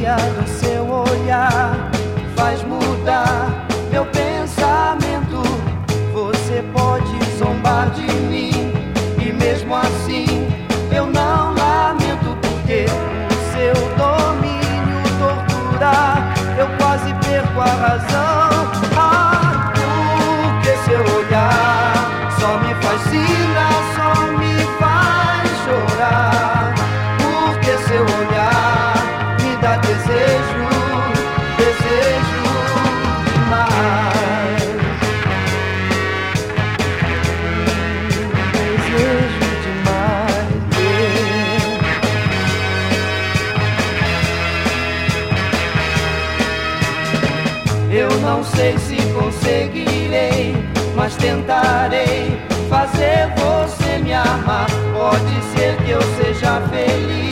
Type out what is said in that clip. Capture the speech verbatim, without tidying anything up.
magia do seu olhar faz mudar meu pensamento. Você pode zombar de mim e mesmo assim eu não lamento, porque o seu domínio tortura, eu quase perco a razão. Ah, porque seu olhar só me fascina, só me faz chorar. Porque seu olhar me dá desejo, desejo demais. Desejo demais. Eu não sei se conseguirei, mas tentarei fazer você me amar. Pode ser que eu seja feliz.